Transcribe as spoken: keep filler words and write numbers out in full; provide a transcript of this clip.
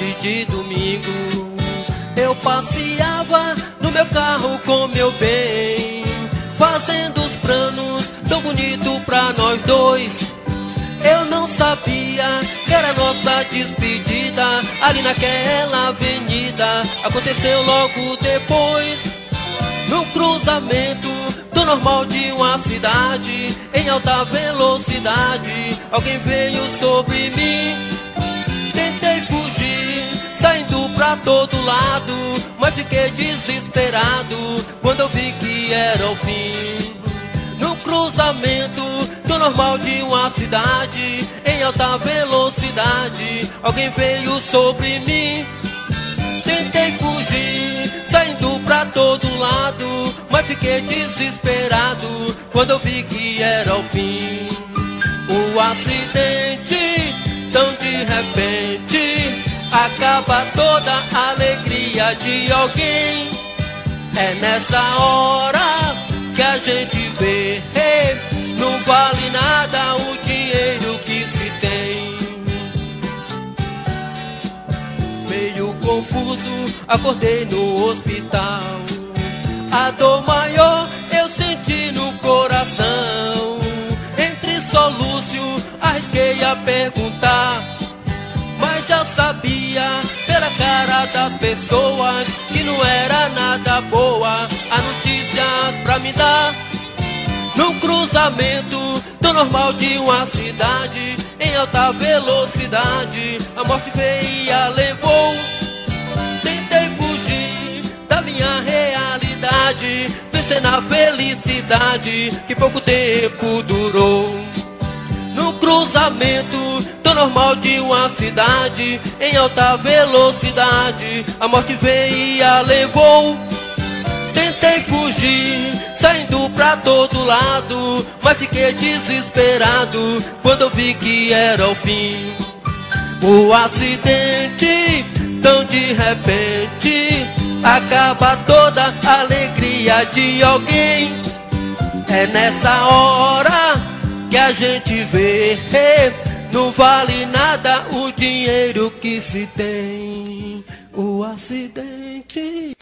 tarde de domingo, eu passeava no meu carro com meu bem, fazendo os planos tão bonitos pra nós dois. Eu não sabia que era nossa despedida ali naquela avenida. Aconteceu logo depois, no cruzamento do normal de uma cidade, em alta velocidade, alguém veio sobre mim. Tentei fugir, saindo pra todo lado, mas fiquei desesperado quando eu vi que era o fim. No cruzamento do normal de uma cidade, em alta velocidade, alguém veio sobre mim. Tentei fugir, saindo pra todo lado, mas fiquei desesperado quando eu vi que era o fim. O acidente, tão de repente, acaba toda a alegria de alguém. É nessa hora que a gente vê, não vale nada o dinheiro que se tem. Meio confuso, acordei no hospital. A dor maior eu senti no coração. Entre soluço, arrisquei a perguntar, mas já sabia pela cara das pessoas que não era nada boa a notícias pra me dar. No cruzamento do normal de uma cidade, em alta velocidade, a morte veio e a levou. Tentei fugir da minha realidade, pensei na felicidade que pouco tempo durou. No cruzamento do normal de uma cidade, em alta velocidade, a morte veio e a levou. Tentei fugir, saindo pra todo lado, mas fiquei desesperado quando eu vi que era o fim. O acidente, tão de repente, acaba toda a alegria de alguém. É nessa hora que a gente vê, não vale nada o dinheiro que se tem. O acidente